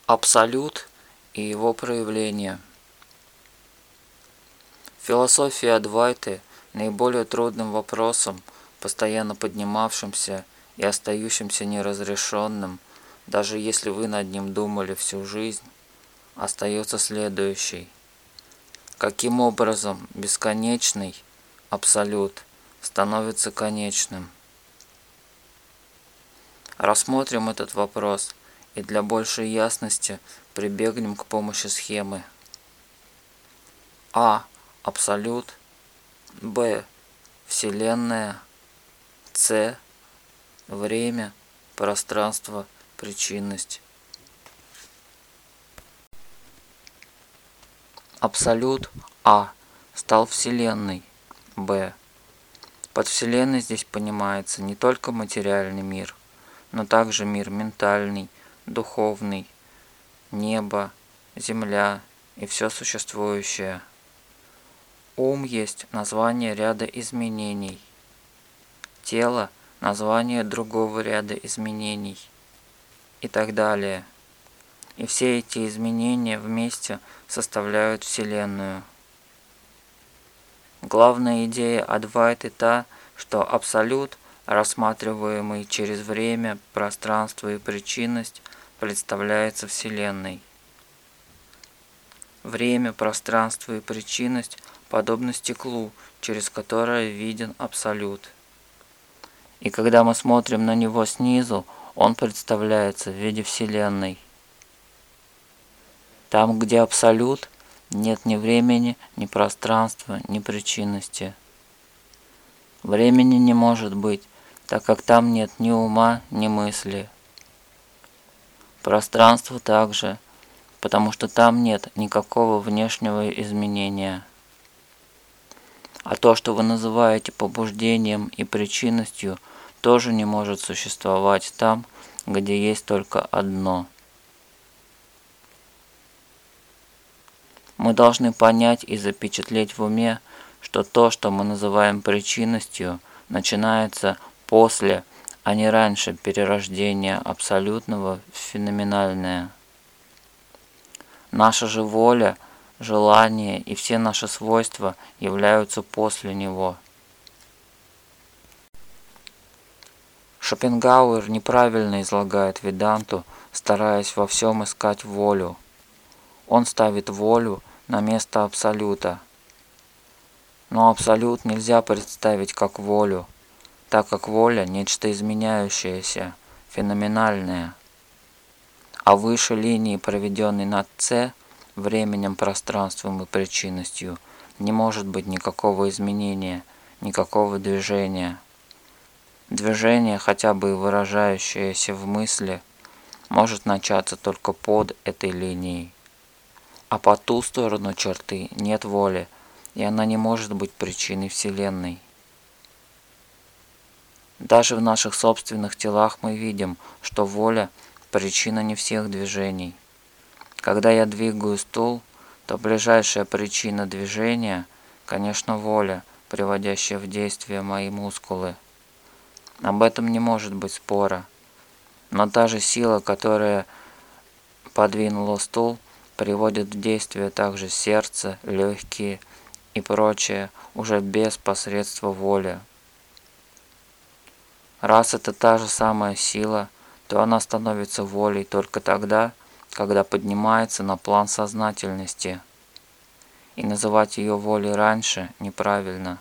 Абсолют и его проявления. В философии Адвайты наиболее трудным вопросом, постоянно поднимавшимся и остающимся неразрешенным, даже если вы над ним думали всю жизнь, остается следующий. Каким образом бесконечный абсолют становится конечным? Рассмотрим этот вопрос и для большей ясности прибегнем к помощи схемы. А. Абсолют. Б. Вселенная. С. Время, пространство, причинность. Абсолют А стал Вселенной. Б. Под Вселенной здесь понимается не только материальный мир, но также мир ментальный, духовный, небо, земля и все существующее. Ум есть название ряда изменений. Тело – название другого ряда изменений. И так далее. И все эти изменения вместе составляют Вселенную. Главная идея Адвайты та, что абсолют, рассматриваемый через время, пространство и причинность, представляется Вселенной. Время, пространство и причинность подобны стеклу, через которое виден абсолют. И когда мы смотрим на него снизу, он представляется в виде Вселенной. Там, где абсолют, нет ни времени, ни пространства, ни причинности. Времени не может быть, так как там нет ни ума, ни мысли. Пространство также, потому что там нет никакого внешнего изменения. А то, что вы называете побуждением и причинностью, тоже не может существовать там, где есть только одно. Мы должны понять и запечатлеть в уме, что то, что мы называем причинностью, начинается после, а не раньше перерождения абсолютного в феноменальное. Наша же воля, желания и все наши свойства являются после него. Шопенгауэр неправильно излагает Веданту, стараясь во всем искать волю. Он ставит волю на место абсолюта. Но абсолют нельзя представить как волю, так как воля – нечто изменяющееся, феноменальное. А выше линии, проведенной над С, временем, пространством и причинностью, не может быть никакого изменения, никакого движения. Движение, хотя бы и выражающееся в мысли, может начаться только под этой линией. А по ту сторону черты нет воли, и она не может быть причиной Вселенной. Даже в наших собственных телах мы видим, что воля – причина не всех движений. Когда я двигаю стул, то ближайшая причина движения, конечно, воля, приводящая в действие мои мускулы. Об этом не может быть спора. Но та же сила, которая подвинула стул, приводит в действие также сердце, легкие и прочее, уже без посредства воли. Раз это та же самая сила, то она становится волей только тогда, когда поднимается на план сознательности. И называть ее волей раньше неправильно.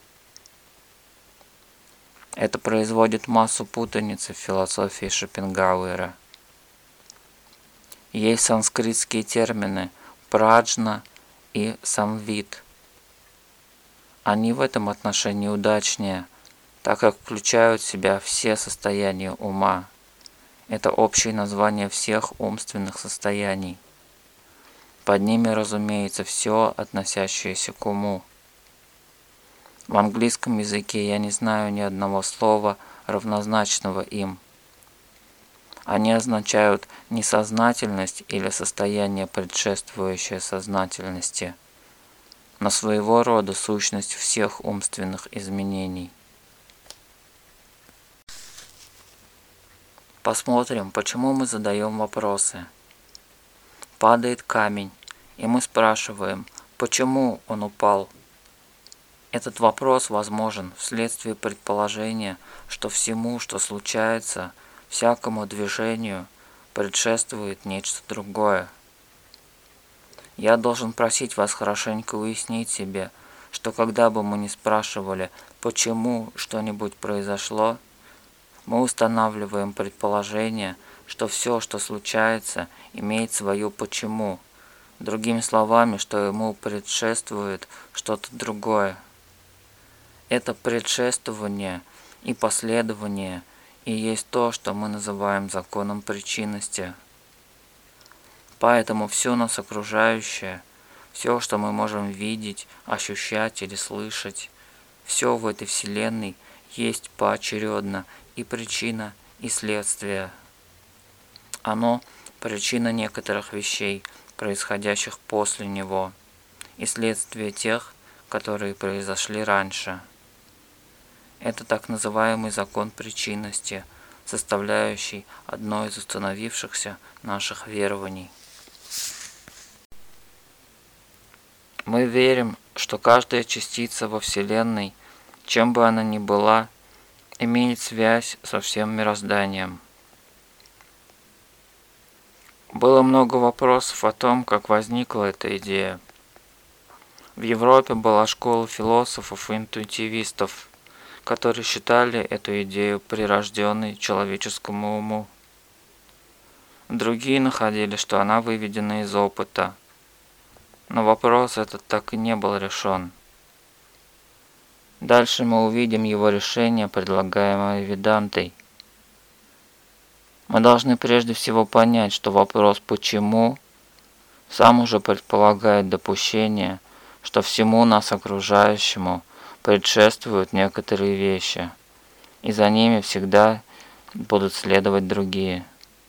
Это производит массу путаницы в философии Шопенгауэра. Есть санскритские термины праджна и самвид. Они в этом отношении удачнее, так как включают в себя все состояния ума. Это общее название всех умственных состояний. Под ними, разумеется, все, относящееся к уму. В английском языке я не знаю ни одного слова, равнозначного им. Они означают несознательность или состояние, предшествующее сознательности, но своего рода сущность всех умственных изменений. Посмотрим, почему мы задаем вопросы. Падает камень, и мы спрашиваем, почему он упал. Этот вопрос возможен вследствие предположения, что всему, что случается, всякому движению, предшествует нечто другое. Я должен просить вас хорошенько уяснить себе, что когда бы мы ни спрашивали, почему что-нибудь произошло, мы устанавливаем предположение, что все, что случается, имеет свое «почему». Другими словами, что ему предшествует что-то другое. Это предшествование и последование и есть то, что мы называем законом причинности. Поэтому все нас окружающее, все, что мы можем видеть, ощущать или слышать, все в этой вселенной есть поочередно и причина, и следствие. Оно – причина некоторых вещей, происходящих после него, и следствие тех, которые произошли раньше. Это так называемый закон причинности, составляющий одно из установившихся наших верований. Мы верим, что каждая частица во Вселенной, чем бы она ни была, имеет связь со всем мирозданием. Было много вопросов о том, как возникла эта идея. В Европе была школа философов и интуитивистов, которые считали эту идею прирожденной человеческому уму. Другие находили, что она выведена из опыта. Но вопрос этот так и не был решен. Дальше мы увидим его решение, предлагаемое Ведантой. Мы должны прежде всего понять, что вопрос «почему» сам уже предполагает допущение, что всему нас окружающему предшествуют некоторые вещи, и за ними всегда будут следовать другие.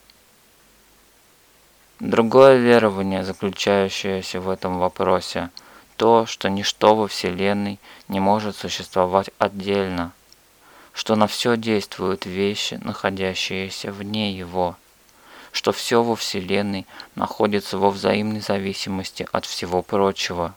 Другое верование, заключающееся в этом вопросе, то, что ничто во Вселенной не может существовать отдельно, что на все действуют вещи, находящиеся вне его, что все во Вселенной находится во взаимной зависимости от всего прочего.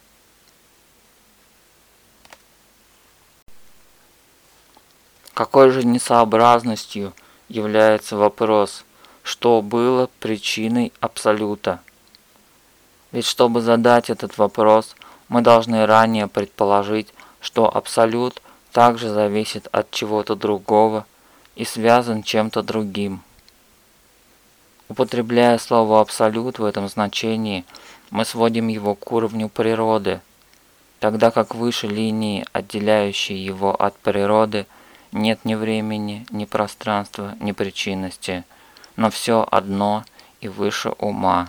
Какой же несообразностью является вопрос, что было причиной Абсолюта? Ведь чтобы задать этот вопрос, мы должны ранее предположить, что Абсолют также зависит от чего-то другого и связан чем-то другим. Употребляя слово «абсолют» в этом значении, мы сводим его к уровню природы, тогда как выше линии, отделяющей его от природы, нет ни времени, ни пространства, ни причинности, но все одно и выше ума.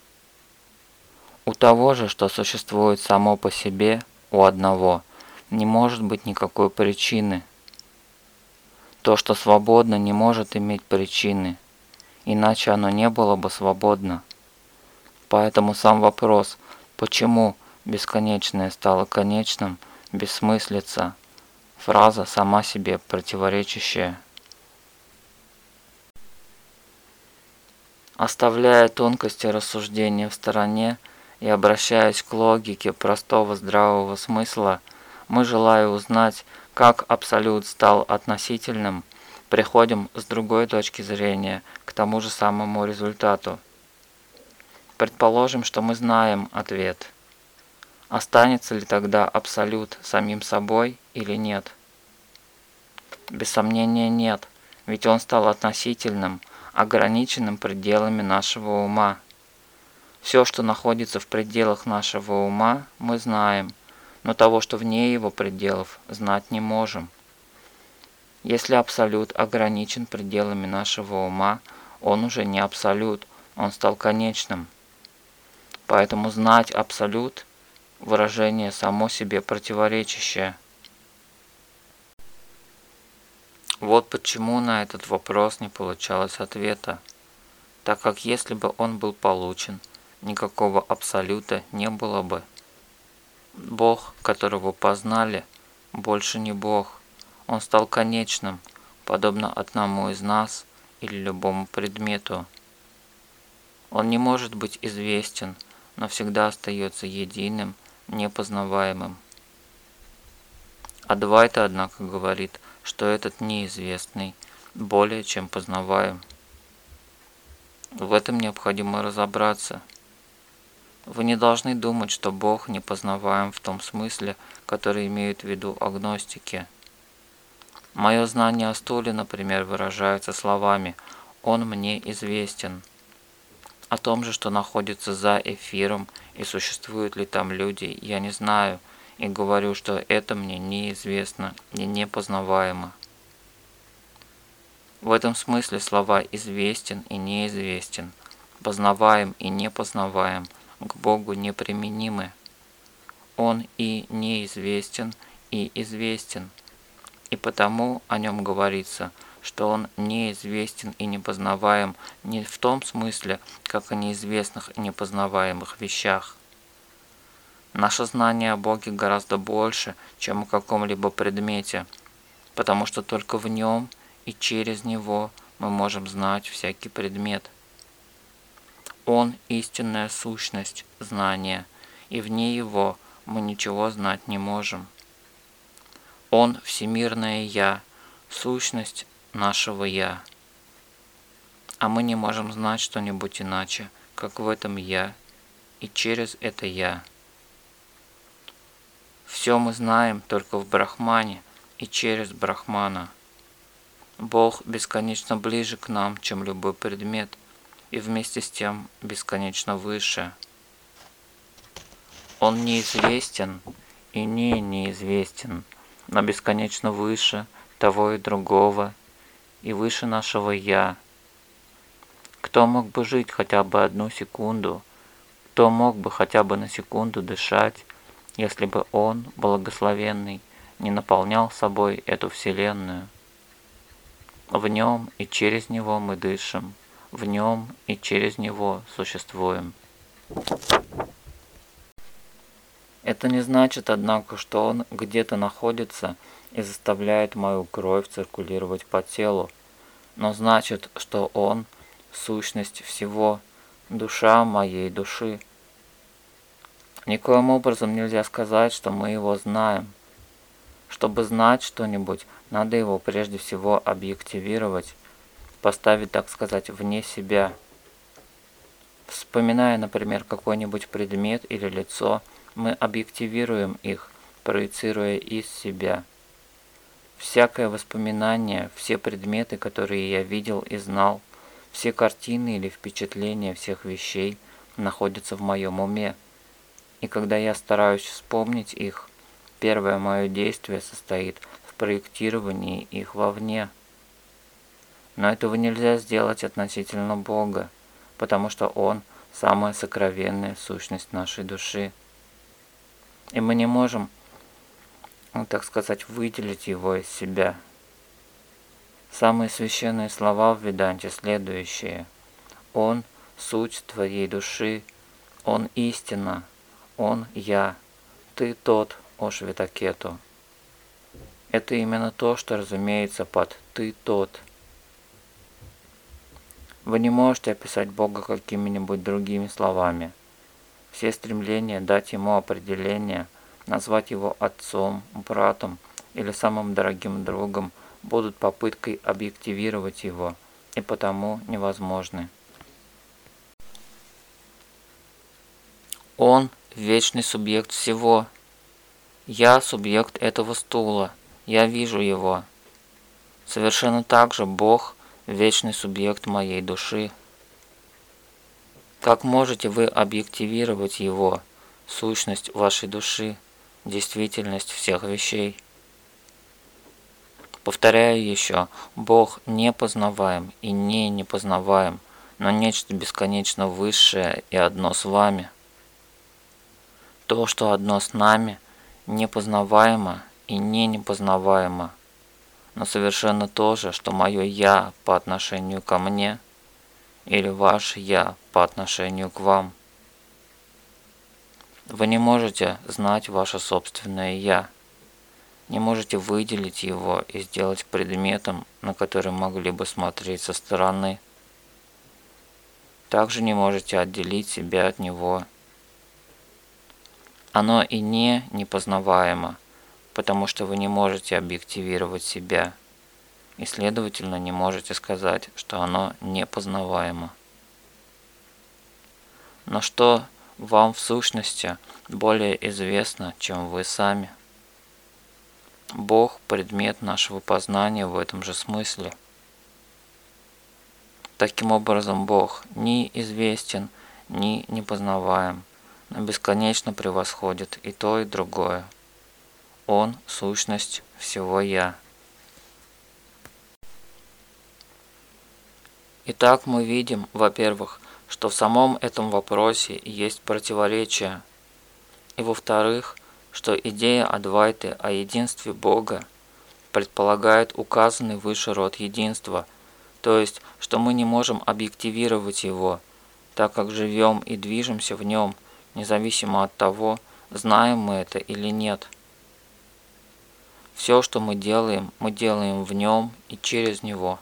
У того же, что существует само по себе, у одного, не может быть никакой причины. То, что свободно, не может иметь причины, иначе оно не было бы свободно. Поэтому сам вопрос, почему бесконечное стало конечным, бессмыслица, фраза сама себе противоречащая. Оставляя тонкости рассуждения в стороне и обращаясь к логике простого здравого смысла, мы, желая узнать, как Абсолют стал относительным, приходим с другой точки зрения к тому же самому результату. Предположим, что мы знаем ответ. Останется ли тогда Абсолют самим собой или нет? Без сомнения нет, ведь он стал относительным, ограниченным пределами нашего ума. Все, что находится в пределах нашего ума, мы знаем, но того, что вне его пределов, знать не можем. Если Абсолют ограничен пределами нашего ума, он уже не Абсолют, он стал конечным. Поэтому знать Абсолют – выражение само себе противоречащее. Вот почему на этот вопрос не получалось ответа, так как если бы он был получен, никакого Абсолюта не было бы. Бог, которого познали, больше не Бог, он стал конечным, подобно одному из нас или любому предмету. Он не может быть известен, но всегда остается единым, непознаваемым. Адвайта, однако, говорит, что этот неизвестный более чем познаваем. В этом необходимо разобраться. Вы не должны думать, что Бог непознаваем в том смысле, который имеют в виду агностики. Мое знание о стуле, например, выражается словами «Он мне известен». О том же, что находится за эфиром и существуют ли там люди, я не знаю, и говорю, что это мне неизвестно и непознаваемо. В этом смысле слова «известен» и «неизвестен», «познаваем» и «непознаваем» к Богу неприменимы. Он и неизвестен, и известен, и потому о нем говорится, что он неизвестен и непознаваем не в том смысле, как о неизвестных и непознаваемых вещах. Наше знание о Боге гораздо больше, чем о каком-либо предмете, потому что только в нем и через него мы можем знать всякий предмет. Он – истинная сущность знания, и вне его мы ничего знать не можем. Он – всемирное Я, сущность нашего Я. А мы не можем знать что-нибудь иначе, как в этом Я и через это Я. Все мы знаем только в Брахмане и через Брахмана. Бог бесконечно ближе к нам, чем любой предмет, и вместе с тем бесконечно выше. Он неизвестен и неизвестен, но бесконечно выше того и другого, и выше нашего «Я». Кто мог бы жить хотя бы одну секунду, кто мог бы хотя бы на секунду дышать, если бы Он, благословенный, не наполнял собой эту вселенную? В Нем и через Него мы дышим, в Нем и через Него существуем. Это не значит, однако, что Он где-то находится и заставляет мою кровь циркулировать по телу, но значит, что Он – сущность всего, душа моей души. Никоим образом нельзя сказать, что мы Его знаем. Чтобы знать что-нибудь, надо его прежде всего объективировать, поставить, так сказать, вне себя. Вспоминая, например, какой-нибудь предмет или лицо, мы объективируем их, проецируя из себя. Всякое воспоминание, все предметы, которые я видел и знал, все картины или впечатления всех вещей находятся в моем уме. И когда я стараюсь вспомнить их, первое мое действие состоит в проектировании их вовне. Но этого нельзя сделать относительно Бога, потому что Он – самая сокровенная сущность нашей души. И мы не можем, так сказать, выделить Его из себя. Самые священные слова в Веданте следующие. Он – суть твоей души, Он – истина, Он – Я, ты тот, о Шветакету. Это именно то, что разумеется под «ты тот». Вы не можете описать Бога какими-нибудь другими словами. Все стремления дать Ему определение, назвать Его отцом, братом или самым дорогим другом будут попыткой объективировать Его и потому невозможны. Он – вечный субъект всего. Я – субъект этого стула, я вижу его. Совершенно так же Бог – вечный субъект моей души. Как можете вы объективировать Его, сущность вашей души, действительность всех вещей? Повторяю еще, Бог непознаваем и непознаваем, но нечто бесконечно высшее и одно с вами. То, что одно с нами – непознаваемо и непознаваемо, но совершенно то же, что мое «я» по отношению ко мне или ваше «я» по отношению к вам. Вы не можете знать ваше собственное «я», не можете выделить его и сделать предметом, на который могли бы смотреть со стороны. также не можете отделить себя от него. Оно и непознаваемо, потому что вы не можете объективировать себя, и, следовательно, не можете сказать, что оно непознаваемо. Но что вам в сущности более известно, чем вы сами? Бог – предмет нашего познания в этом же смысле. Таким образом, Бог ни известен, ни непознаваем, но бесконечно превосходит и то, и другое. Он – сущность всего «Я». Итак, мы видим, во-первых, что в самом этом вопросе есть противоречие, и во-вторых, что идея Адвайты о единстве Бога предполагает указанный выше род единства, то есть, что мы не можем объективировать его, так как живем и движемся в нем, независимо от того, знаем мы это или нет. Все, что мы делаем в нем и через него.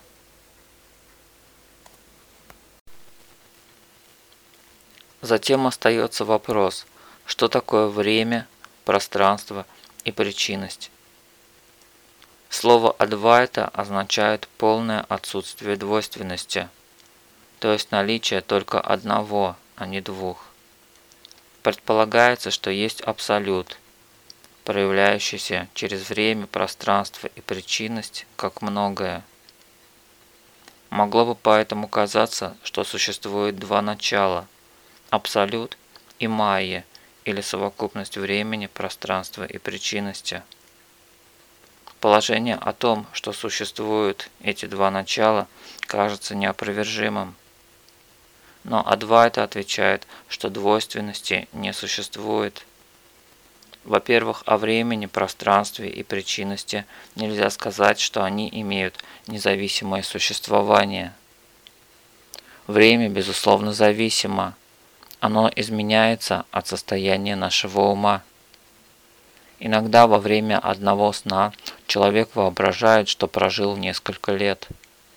Затем остается вопрос, что такое время, пространство и причинность. Слово «адвайта» означает полное отсутствие двойственности, то есть наличие только одного, а не двух. Предполагается, что есть абсолют, проявляющийся через время, пространство и причинность как многое. Могло бы поэтому казаться, что существует два начала – абсолют и майя, или совокупность времени, пространства и причинности. Положение о том, что существуют эти два начала, кажется неопровержимым. Но Адвайта отвечает, что двойственности не существует. Во-первых, о времени, пространстве и причинности нельзя сказать, что они имеют независимое существование. Время, безусловно, зависимо. Оно изменяется от состояния нашего ума. Иногда во время одного сна человек воображает, что прожил несколько лет.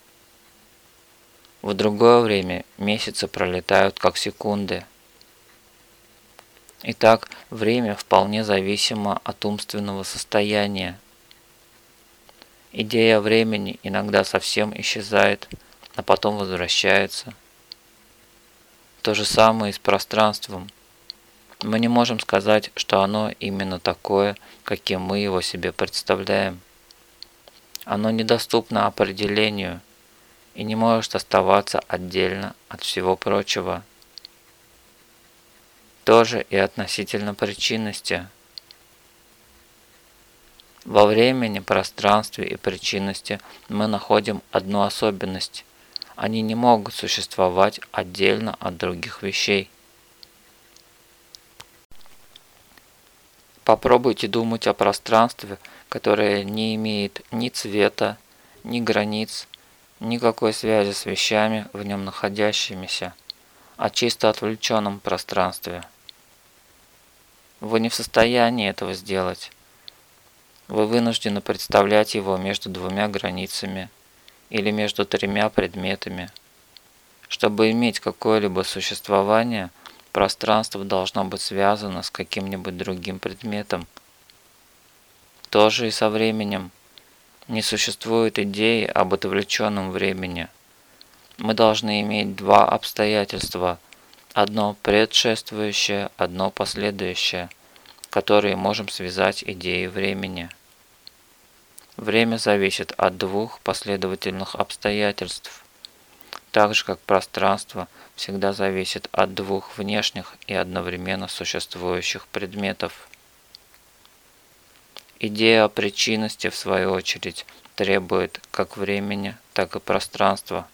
В другое время месяцы пролетают как секунды. Итак, время вполне зависимо от умственного состояния. Идея времени иногда совсем исчезает, а потом возвращается. То же самое и с пространством. Мы не можем сказать, что оно именно такое, каким мы его себе представляем. Оно недоступно определению и не может оставаться отдельно от всего прочего. Тоже и относительно причинности. Во времени, пространстве и причинности мы находим одну особенность. Они не могут существовать отдельно от других вещей. Попробуйте думать о пространстве, которое не имеет ни цвета, ни границ, никакой связи с вещами, в нем находящимися, о чисто отвлеченном пространстве. Вы не в состоянии этого сделать. Вы вынуждены представлять его между двумя границами или между тремя предметами. Чтобы иметь какое-либо существование, пространство должно быть связано с каким-нибудь другим предметом. То же и со временем. Не существует идеи об отвлеченном времени. Мы должны иметь два обстоятельства, одно предшествующее, одно последующее, которые можем связать идеей времени. Время зависит от двух последовательных обстоятельств, так же как пространство всегда зависит от двух внешних и одновременно существующих предметов. Идея о причинности, в свою очередь, требует как времени, так и пространства.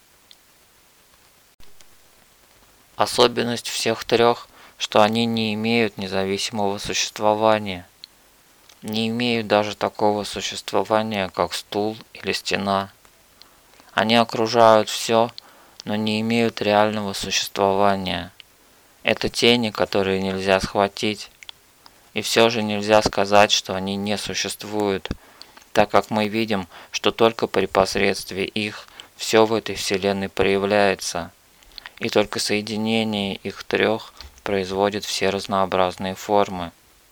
Особенность всех трех, что они не имеют независимого существования. Не имеют даже такого существования, как стул или стена. Они окружают все, но не имеют реального существования. Это тени, которые нельзя схватить. И все же нельзя сказать, что они не существуют, так как мы видим, что только при посредстве их все в этой вселенной проявляется. и только соединение их трех производит все разнообразные формы.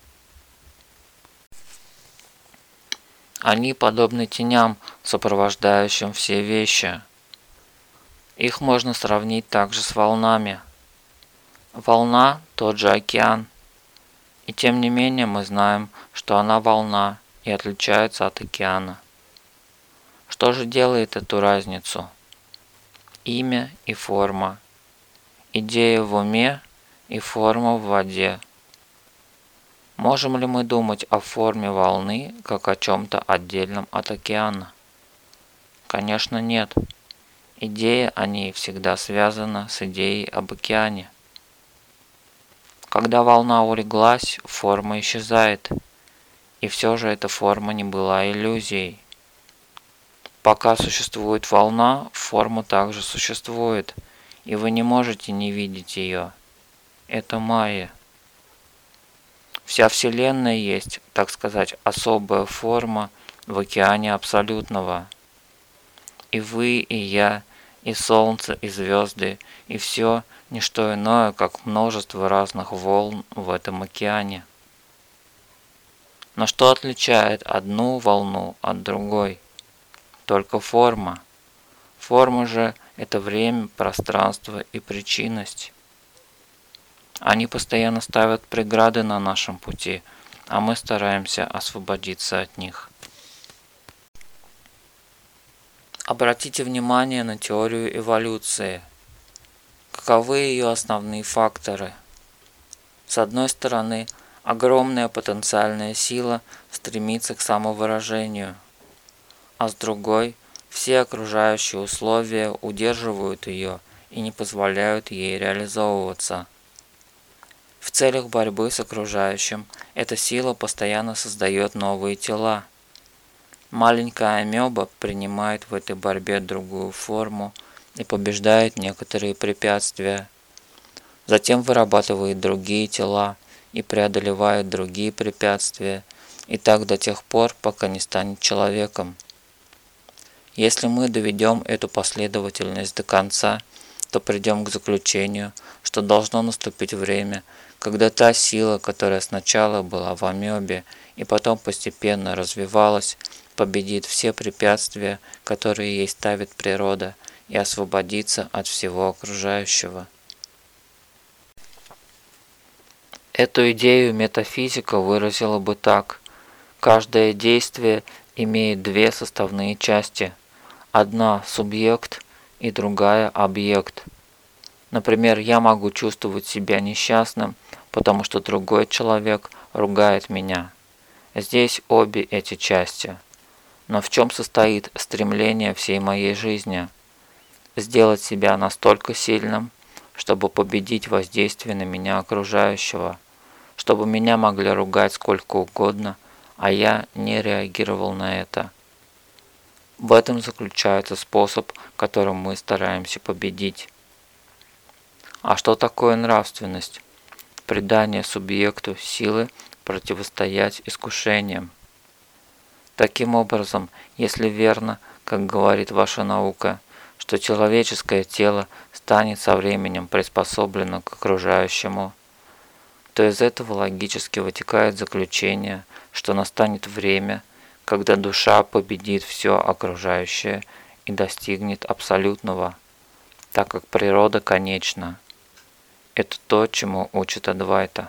Они подобны теням, сопровождающим все вещи. Их можно сравнить также с волнами. Волна – тот же океан. И тем не менее мы знаем, что она волна и отличается от океана. Что же делает эту разницу? Имя и форма. Идея в уме и форма в воде. Можем ли мы думать о форме волны как о чем-то отдельном от океана? Конечно, нет. Идея о ней всегда связана с идеей об океане. Когда волна улеглась, форма исчезает, и все же эта форма не была иллюзией. Пока существует волна, форма также существует, и вы не можете не видеть ее. Это майя. Вся Вселенная есть, так сказать, особая форма в океане абсолютного. И вы, и я, и солнце, и звезды, и все – не что иное, как множество разных волн в этом океане. Но что отличает одну волну от другой? Только форма. Форма же – это время, пространство и причинность. Они постоянно ставят преграды на нашем пути, а мы стараемся освободиться от них. Обратите внимание на теорию эволюции. Каковы ее основные факторы? С одной стороны, огромная потенциальная сила стремится к самовыражению, а с другой, все окружающие условия удерживают ее и не позволяют ей реализовываться. В целях борьбы с окружающим эта сила постоянно создает новые тела. Маленькая амеба принимает в этой борьбе другую форму и побеждает некоторые препятствия. Затем вырабатывает другие тела и преодолевает другие препятствия, и так до тех пор, пока не станет человеком. Если мы доведем эту последовательность до конца, то придем к заключению, что должно наступить время, когда та сила, которая сначала была в амебе и потом постепенно развивалась, победит все препятствия, которые ей ставит природа, и освободиться от всего окружающего. Эту идею метафизика выразила бы так. Каждое действие имеет две составные части. Одна – субъект и другая – объект. Например, я могу чувствовать себя несчастным, потому что другой человек ругает меня. Здесь обе эти части. Но в чем состоит стремление всей моей жизни? Сделать себя настолько сильным, чтобы победить воздействие на меня окружающего, чтобы меня могли ругать сколько угодно, а я не реагировал на это. В этом заключается способ, которым мы стараемся победить. А что такое нравственность? Придание субъекту силы противостоять искушениям. Таким образом, если верно, как говорит ваша наука, что человеческое тело станет со временем приспособлено к окружающему, то из этого логически вытекает заключение, что настанет время, когда душа победит все окружающее и достигнет абсолютного, так как природа конечна. Это то, чему учит Адвайта.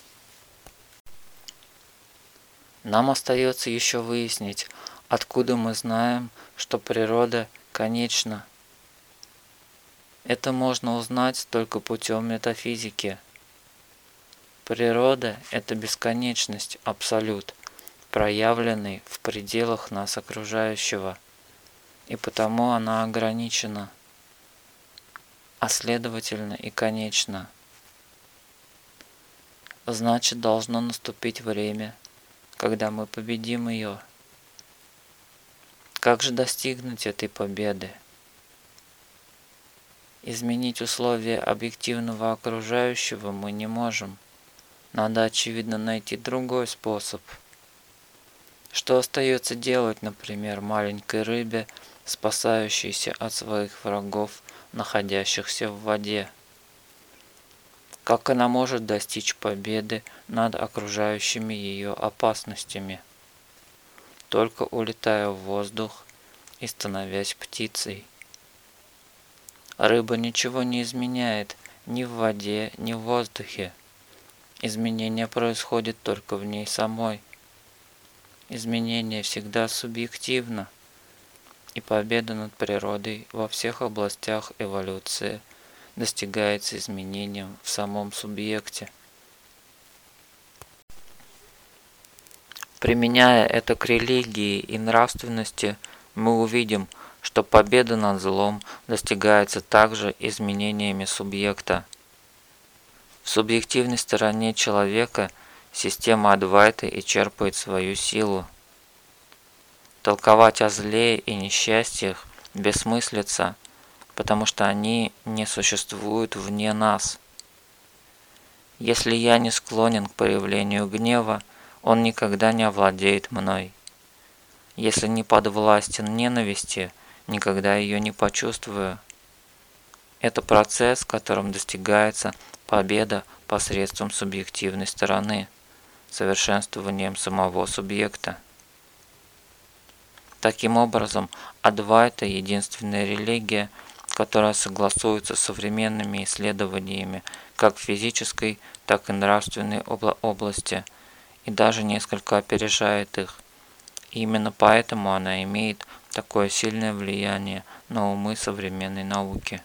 Нам остается еще выяснить, откуда мы знаем, что природа конечна. Это можно узнать только путем метафизики. Природа – это бесконечность, абсолют, проявленный в пределах нас окружающего, и потому она ограничена, а следовательно и конечна. Значит, должно наступить время, когда мы победим ее. Как же достигнуть этой победы? Изменить условия объективного окружающего мы не можем. Надо, очевидно, найти другой способ. Что остается делать, например, маленькой рыбе, спасающейся от своих врагов находящихся в воде. Как она может достичь победы над окружающими ее опасностями? Только улетая в воздух и становясь птицей. Рыба ничего не изменяет ни в воде, ни в воздухе. Изменение происходит только в ней самой. Изменение всегда субъективно, и победа над природой во всех областях эволюции достигается изменением в самом субъекте. Применяя это к религии и нравственности, мы увидим, что победа над злом достигается также изменениями субъекта. В субъективной стороне человека система Адвайты и черпает свою силу. Толковать о зле и несчастьях бессмыслица, потому что они не существуют вне нас. Если я не склонен к проявлению гнева, он никогда не овладеет мной. Если не подвластен ненависти, никогда ее не почувствую. Это процесс, которым достигается победа посредством субъективной стороны, совершенствованием самого субъекта. Таким образом, Адвайта – единственная религия, которая согласуется с современными исследованиями как в физической, так и нравственной области, и даже несколько опережает их. И именно поэтому она имеет такое сильное влияние на умы современной науки.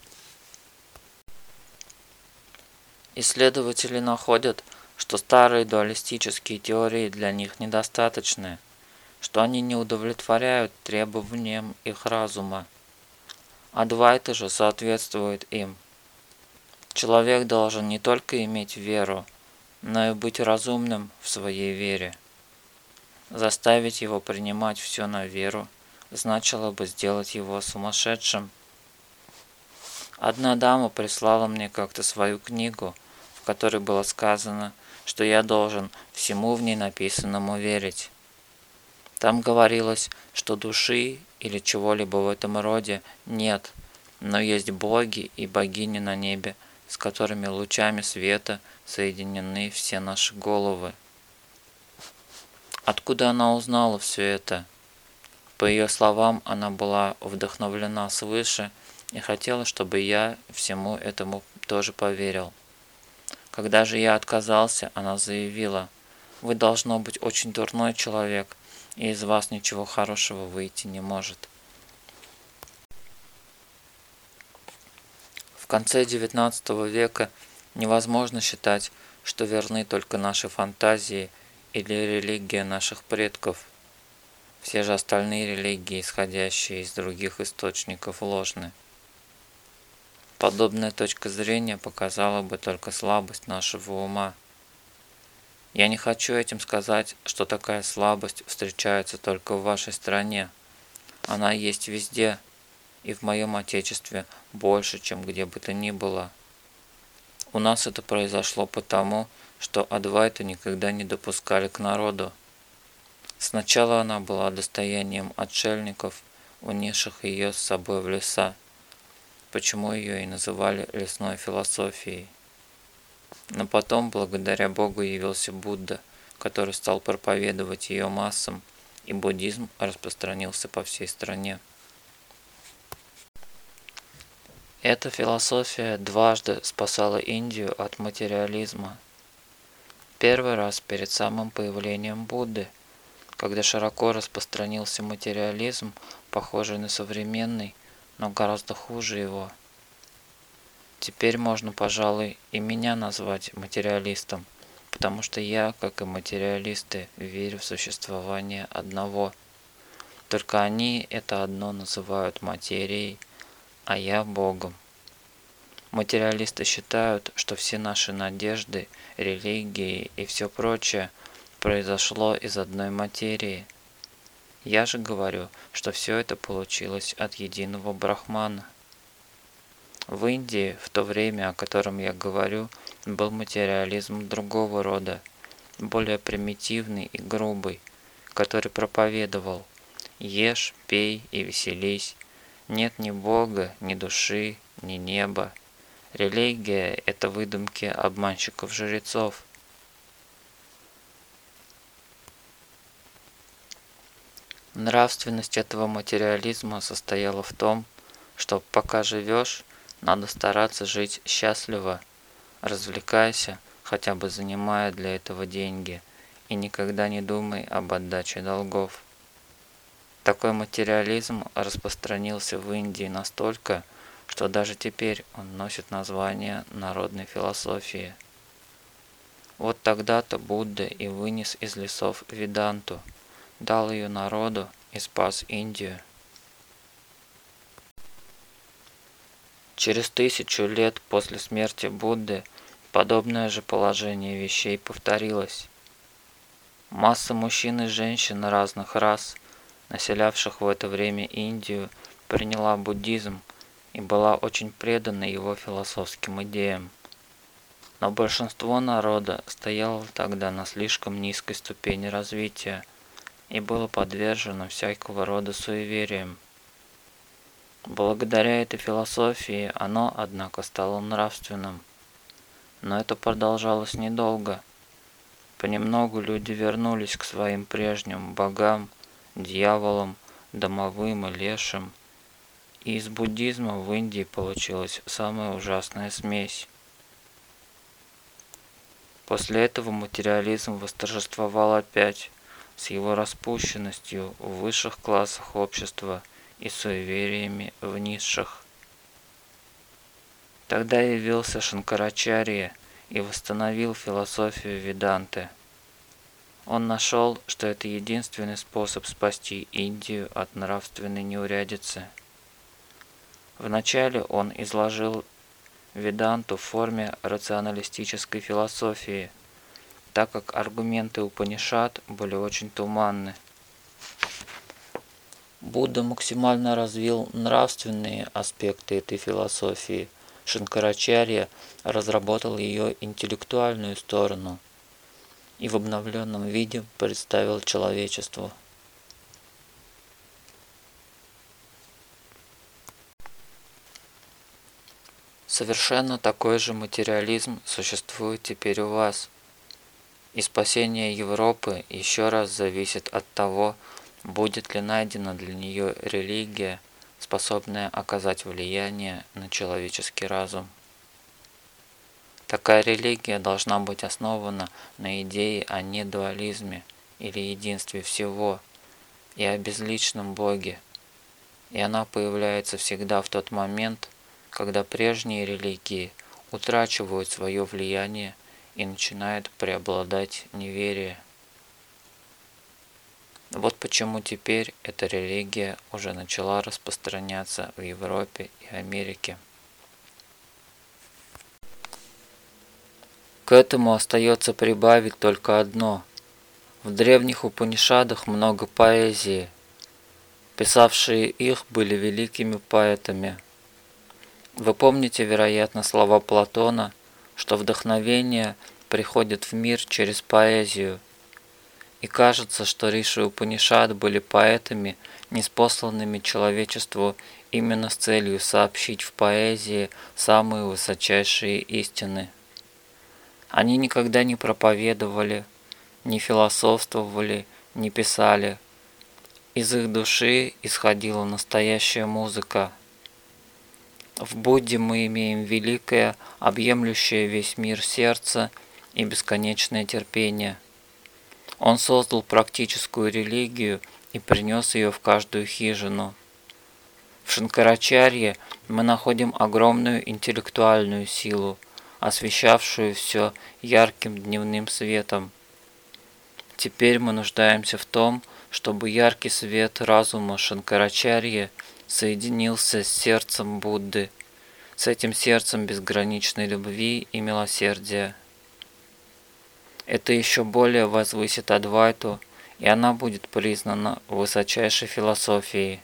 Исследователи находят, что старые дуалистические теории для них недостаточны, что они не удовлетворяют требованиям их разума. Адвайта же соответствует им. Человек должен не только иметь веру, но и быть разумным в своей вере. Заставить его принимать все на веру значило бы сделать его сумасшедшим. Одна дама прислала мне как-то свою книгу, в которой было сказано, что я должен всему в ней написанному верить. Там говорилось, что души или чего-либо в этом роде нет, но есть боги и богини на небе, с которыми лучами света соединены все наши головы. Откуда она узнала все это? По ее словам, она была вдохновлена свыше и хотела, чтобы я всему этому тоже поверил. Когда же я отказался, она заявила: «Вы должно быть очень дурной человек, и из вас ничего хорошего выйти не может». В конце XIX века невозможно считать, что верны только наши фантазии или религия наших предков. Все же остальные религии, исходящие из других источников, ложны. Подобная точка зрения показала бы только слабость нашего ума. Я не хочу этим сказать, что такая слабость встречается только в вашей стране. Она есть везде, и в моем отечестве больше, чем где бы то ни было. У нас это произошло потому, что Адвайту никогда не допускали к народу. Сначала она была достоянием отшельников, унесших ее с собой в леса, почему ее и называли лесной философией. Но потом, благодаря Богу, явился Будда, который стал проповедовать ее массам, и буддизм распространился по всей стране. Эта философия дважды спасала Индию от материализма. Первый раз перед самым появлением Будды, когда широко распространился материализм, похожий на современный, но гораздо хуже его. Теперь можно, пожалуй, и меня назвать материалистом, потому что я, как и материалисты, верю в существование одного. Только они это одно называют материей, а я Богом. Материалисты считают, что все наши надежды, религии и все прочее произошло из одной материи. Я же говорю, что все это получилось от единого Брахмана. В Индии, в то время, о котором я говорю, был материализм другого рода, более примитивный и грубый, который проповедовал: ешь, пей и веселись, Нет ни Бога, ни души, ни неба. Религия – это выдумки обманщиков-жрецов. Нравственность этого материализма состояла в том, что пока живешь, надо стараться жить счастливо, развлекайся, хотя бы занимая для этого деньги, и никогда не думай об отдаче долгов. Такой материализм распространился в Индии настолько, что даже теперь он носит название народной философии. Вот тогда-то Будда и вынес из лесов Веданту, дал ее народу и спас Индию. Через 1000 лет после смерти Будды подобное же положение вещей повторилось. Масса мужчин и женщин разных рас, населявших в это время Индию, приняла буддизм и была очень предана его философским идеям. Но большинство народа стояло тогда на слишком низкой ступени развития и было подвержено всякого рода суевериям. Благодаря этой философии оно, однако, стало нравственным. Но это продолжалось недолго. Понемногу люди вернулись к своим прежним богам, дьяволам, домовым и лешим, и из буддизма в Индии получилась самая ужасная смесь. После этого материализм восторжествовал опять, с его распущенностью в высших классах общества и суевериями в низших. Тогда явился Шанкарачарья и восстановил философию Веданты. Он нашел, что это единственный способ спасти Индию от нравственной неурядицы. Вначале он изложил Веданту в форме рационалистической философии, так как аргументы Упанишад были очень туманны. Будда максимально развил нравственные аспекты этой философии. Шанкарачарья разработал ее интеллектуальную сторону и в обновленном виде представил человечеству. Совершенно такой же материализм существует теперь у вас. И спасение Европы еще раз зависит от того, будет ли найдена для нее религия, способная оказать влияние на человеческий разум. Такая религия должна быть основана на идее о недуализме или единстве всего и о безличном Боге, и она появляется всегда в тот момент, когда прежние религии утрачивают свое влияние и начинает преобладать неверие. Вот почему теперь эта религия уже начала распространяться в Европе и Америке. К этому остается прибавить только одно. В древних Упанишадах много поэзии. Писавшие их были великими поэтами. Вы помните, вероятно, слова Платона, что вдохновение приходит в мир через поэзию. И кажется, что Риши Упанишад были поэтами, ниспосланными человечеству именно с целью сообщить в поэзии самые высочайшие истины. Они никогда не проповедовали, не философствовали, не писали. Из их души исходила настоящая музыка. В Будде мы имеем великое, объемлющее весь мир сердце и бесконечное терпение. Он создал практическую религию и принес ее в каждую хижину. В Шанкарачарье мы находим огромную интеллектуальную силу, освещавшую все ярким дневным светом. Теперь мы нуждаемся в том, чтобы яркий свет разума Шанкарачарьи соединился с сердцем Будды, с этим сердцем безграничной любви и милосердия. Это еще более возвысит Адвайту, и она будет признана высочайшей философией.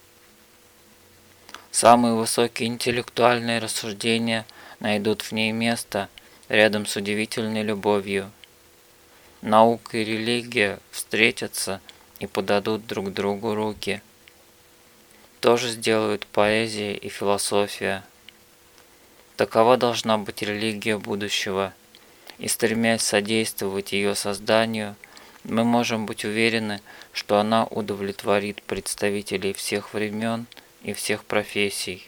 Самые высокие интеллектуальные рассуждения найдут в ней место рядом с удивительной любовью. Наука и религия встретятся и подадут друг другу руки. тоже сделают поэзия и философия. Такова должна быть религия будущего, и стремясь содействовать ее созданию, мы можем быть уверены, что она удовлетворит представителей всех времен и всех профессий.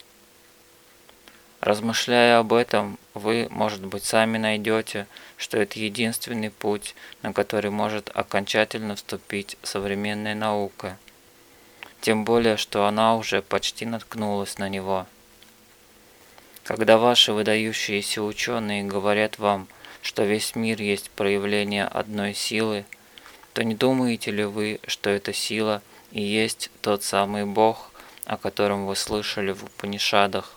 Размышляя об этом, вы, может быть, сами найдете, что это единственный путь, на который может окончательно вступить современная наука. Тем более, что она уже почти наткнулась на него. Когда ваши выдающиеся ученые говорят вам, что весь мир есть проявление одной силы, то не думаете ли вы, что эта сила и есть тот самый Бог, о котором вы слышали в Упанишадах?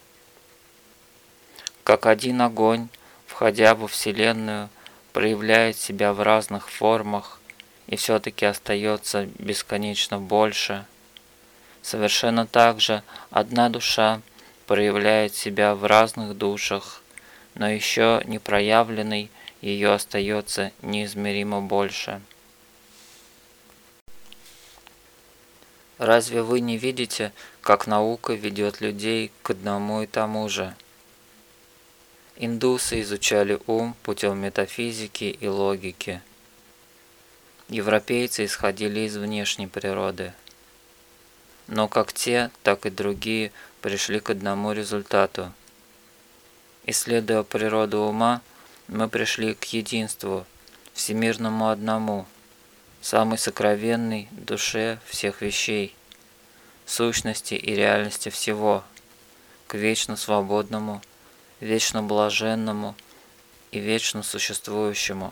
Как один огонь, входя во Вселенную, проявляет себя в разных формах и все-таки остается бесконечно больше, совершенно так же одна душа проявляет себя в разных душах, но еще не проявленной ее остается неизмеримо больше. Разве вы не видите, как наука ведет людей к одному и тому же? Индусы изучали ум путем метафизики и логики. Европейцы исходили из внешней природы. Но как те, так и другие пришли к одному результату. Исследуя природу ума, мы пришли к единству, всемирному одному, самой сокровенной душе всех вещей, сущности и реальности всего, к вечно свободному, вечно блаженному и вечно существующему.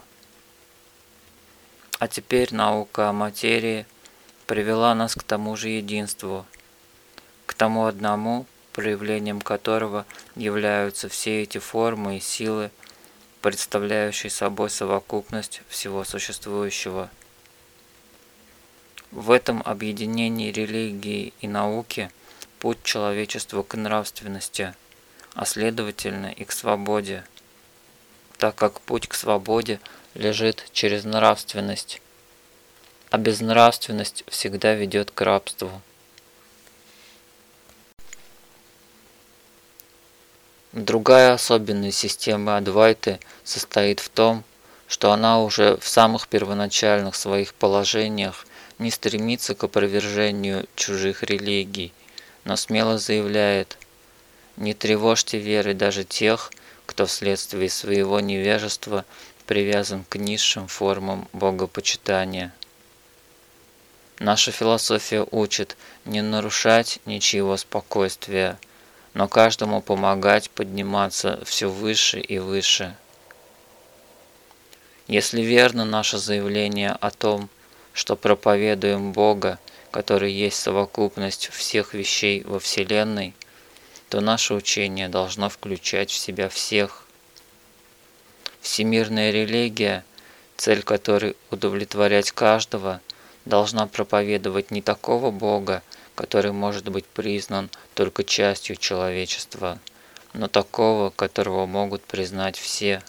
А теперь наука о материи привела нас к тому же единству, к тому одному, проявлением которого являются все эти формы и силы, представляющие собой совокупность всего существующего. В этом объединении религии и науки путь человечества к нравственности, а следовательно и к свободе, так как путь к свободе лежит через нравственность, а безнравственность всегда ведет к рабству. Другая особенность системы Адвайты состоит в том, что она уже в самых первоначальных своих положениях не стремится к опровержению чужих религий, но смело заявляет: «Не тревожьте веры даже тех, кто вследствие своего невежества привязан к низшим формам богопочитания». Наша философия учит не нарушать ничьего спокойствия, но каждому помогать подниматься все выше и выше. Если верно наше заявление о том, что проповедуем Бога, который есть совокупность всех вещей во Вселенной, то наше учение должно включать в себя всех. Всемирная религия, цель которой удовлетворять каждого, должна проповедовать не такого Бога, который может быть признан только частью человечества, но такого, которого могут признать все.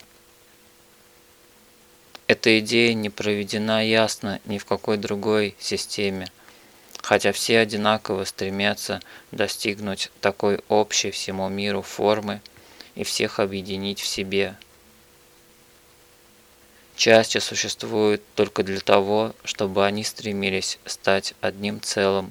Эта идея не проведена ясно ни в какой другой системе, хотя все одинаково стремятся достигнуть такой общей всему миру формы и всех объединить в себе. Части существуют только для того, чтобы они стремились стать одним целым.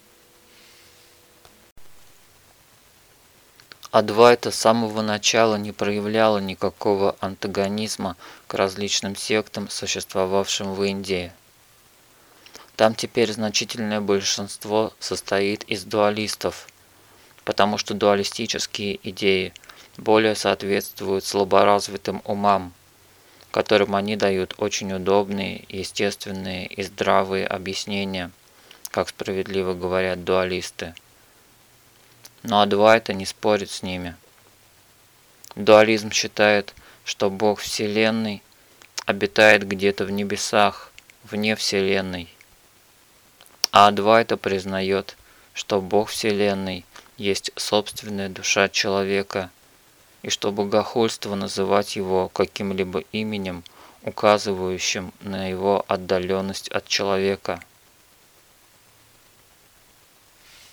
Адвайта с самого начала не проявляла никакого антагонизма к различным сектам, существовавшим в Индии. Там теперь значительное большинство состоит из дуалистов, потому что дуалистические идеи более соответствуют слаборазвитым умам, которым они дают очень удобные, естественные и здравые объяснения, как справедливо говорят дуалисты. Но Адвайта не спорит с ними. Дуализм считает, что Бог Вселенной обитает где-то в небесах, вне Вселенной. А Адвайта признает, что Бог Вселенной есть собственная душа человека, и что богохульство называть его каким-либо именем, указывающим на его отдаленность от человека.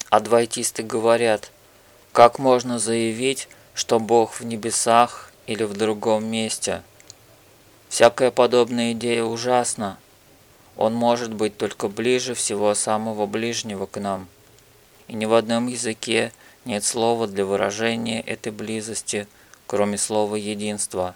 Адвайтисты говорят, как можно заявить, что Бог в небесах или в другом месте? Всякая подобная идея ужасна. Он может быть только ближе всего самого ближнего к нам. И ни в одном языке нет слова для выражения этой близости, кроме слова «единство».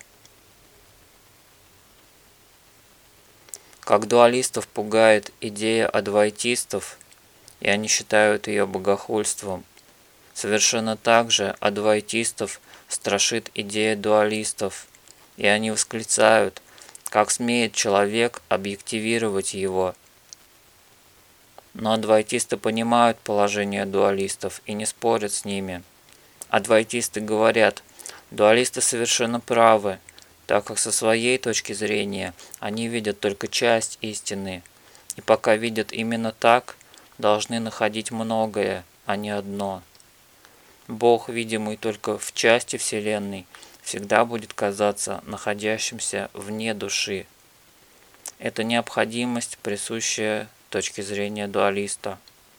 Как дуалистов пугает идея адвайтистов, и они считают ее богохульством, совершенно так же адвайтистов страшит идея дуалистов, и они восклицают, как смеет человек объективировать его. Но адвайтисты понимают положение дуалистов и не спорят с ними. Адвайтисты говорят, дуалисты совершенно правы, так как со своей точки зрения они видят только часть истины, и пока видят именно так, должны находить многое, а не одно. Бог, видимый только в части Вселенной, всегда будет казаться находящимся вне души. Это необходимость, присущая точке зрения дуалиста.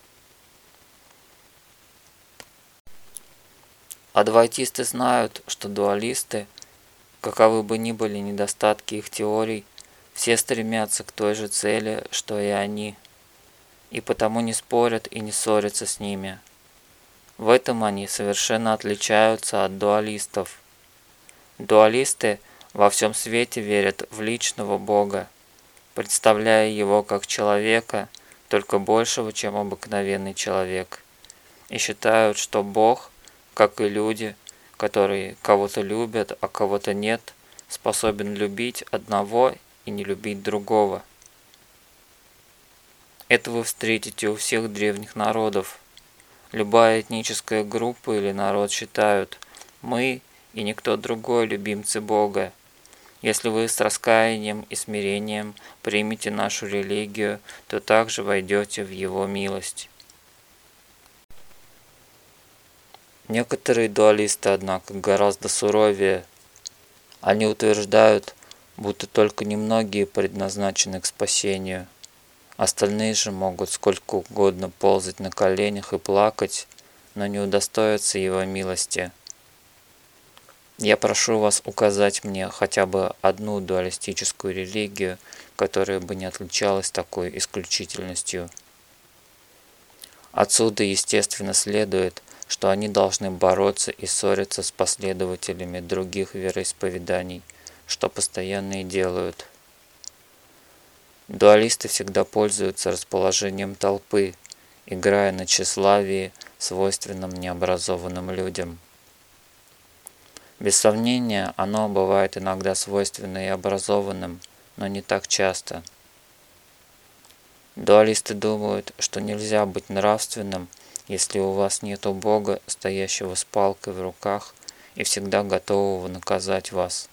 Адвайтисты знают, что дуалисты, каковы бы ни были недостатки их теорий, все стремятся к той же цели, что и они, и потому не спорят и не ссорятся с ними. В этом они совершенно отличаются от дуалистов. Дуалисты во всем свете верят в личного Бога, представляя его как человека, только большего, чем обыкновенный человек, и считают, что Бог, как и люди, которые кого-то любят, а кого-то нет, способен любить одного и не любить другого. Это вы встретите у всех древних народов. Любая этническая группа или народ считают, мы и никто другой любимцы Бога. Если вы с раскаянием и смирением примете нашу религию, то также войдете в Его милость. Некоторые дуалисты, однако, гораздо суровее. Они утверждают, будто только немногие предназначены к спасению. Остальные же могут сколько угодно ползать на коленях и плакать, но не удостоятся Его милости. Я прошу вас указать мне хотя бы одну дуалистическую религию, которая бы не отличалась такой исключительностью. Отсюда, естественно, следует, что они должны бороться и ссориться с последователями других вероисповеданий, что постоянно и делают. Дуалисты всегда пользуются расположением толпы, играя на тщеславии, свойственном необразованным людям. Без сомнения, оно бывает иногда свойственно и образованным, но не так часто. Дуалисты думают, что нельзя быть нравственным, если у вас нету Бога, стоящего с палкой в руках и всегда готового наказать вас.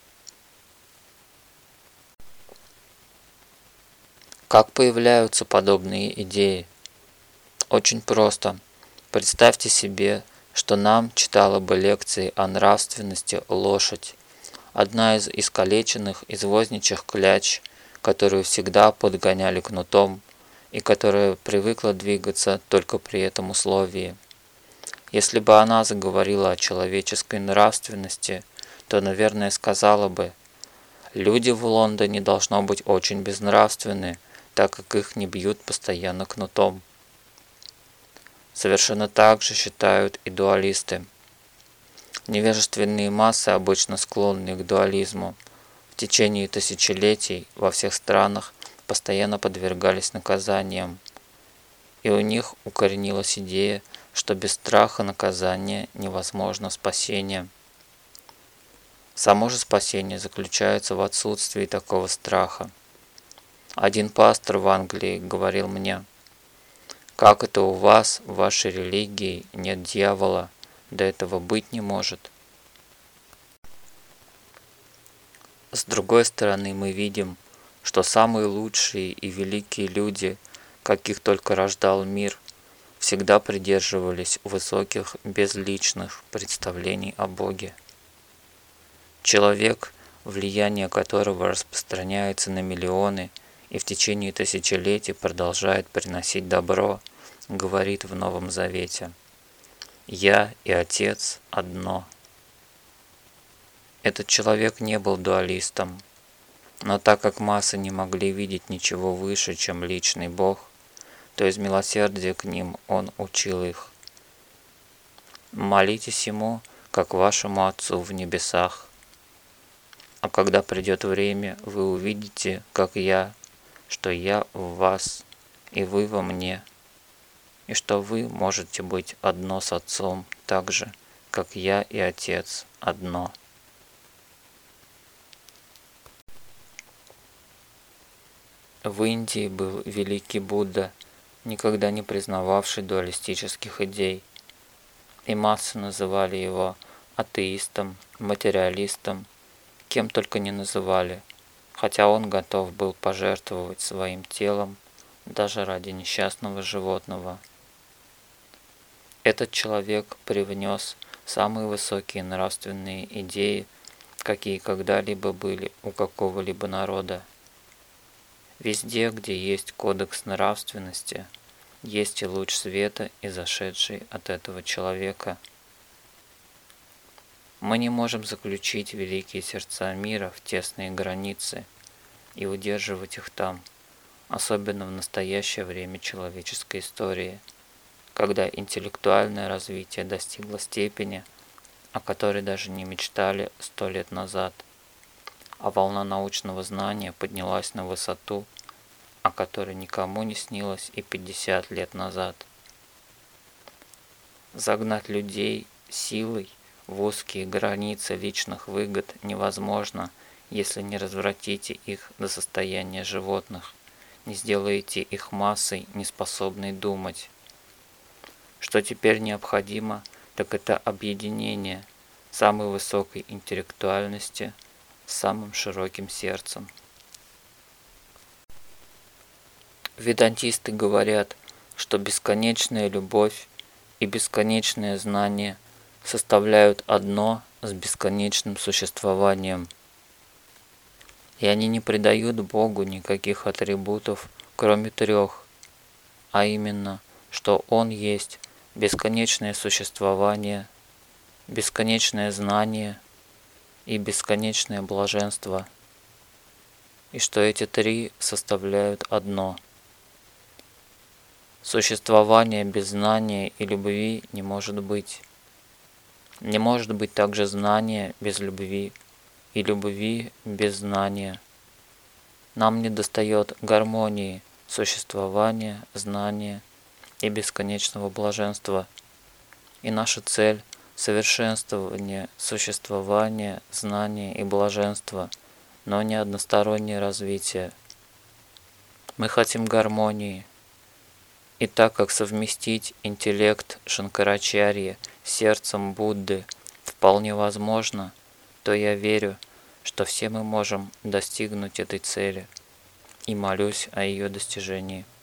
Как появляются подобные идеи? Очень просто. Представьте себе, что нам читала бы лекции о нравственности лошадь, одна из искалеченных извозничих кляч, которую всегда подгоняли кнутом и которая привыкла двигаться только при этом условии. Если бы она заговорила о человеческой нравственности, то, наверное, сказала бы: «Люди в Лондоне должно быть очень безнравственны, так как их не бьют постоянно кнутом». Совершенно так же считают и дуалисты. Невежественные массы, обычно склонные к дуализму, в течение тысячелетий во всех странах постоянно подвергались наказаниям, и у них укоренилась идея, что без страха наказания невозможно спасение. Само же спасение заключается в отсутствии такого страха. Один пастор в Англии говорил мне: «Как это у вас, в вашей религии, нет дьявола? Да этого быть не может». С другой стороны, мы видим, что самые лучшие и великие люди, каких только рождал мир, всегда придерживались высоких безличных представлений о Боге. Человек, влияние которого распространяется на миллионы и в течение тысячелетий продолжает приносить добро, говорит в Новом Завете: «Я и Отец одно». Этот человек не был дуалистом, но так как массы не могли видеть ничего выше, чем личный Бог, то из милосердия к ним он учил их: «Молитесь Ему, как вашему Отцу в небесах. А когда придет время, вы увидите, как я, что я в вас, и вы во мне, и что вы можете быть одно с Отцом, так же, как я и Отец одно». В Индии был великий Будда, никогда не признававший дуалистических идей, и массы называли его атеистом, материалистом, кем только не называли, хотя он готов был пожертвовать своим телом даже ради несчастного животного. Этот человек привнес самые высокие нравственные идеи, какие когда-либо были у какого-либо народа. Везде, где есть кодекс нравственности, есть и луч света, изошедший от этого человека. Мы не можем заключить великие сердца мира в тесные границы и удерживать их там, особенно в настоящее время человеческой истории, когда интеллектуальное развитие достигло степени, о которой даже не мечтали 100 лет назад, а волна научного знания поднялась на высоту, о которой никому не снилось и 50 лет назад. Загнать людей силой в узкие границы личных выгод невозможно, если не развратите их до состояния животных, не сделаете их массой, неспособной думать. Что теперь необходимо, так это объединение самой высокой интеллектуальности с самым широким сердцем. Ведантисты говорят, что бесконечная любовь и бесконечное знание составляют одно с бесконечным существованием. И они не придают Богу никаких атрибутов, кроме 3, а именно, что Он есть бесконечное существование, бесконечное знание и бесконечное блаженство, и что эти 3 составляют одно. Существование без знания и любви не может быть. Не может быть также знания без любви и любви без знания. Нам недостает гармонии, существования, знания и бесконечного блаженства. И наша цель – совершенствование существования, знания и блаженства, но не одностороннее развитие. Мы хотим гармонии. И так как совместить интеллект Шанкарачарьи с сердцем Будды вполне возможно, то я верю, что все мы можем достигнуть этой цели, и молюсь о ее достижении.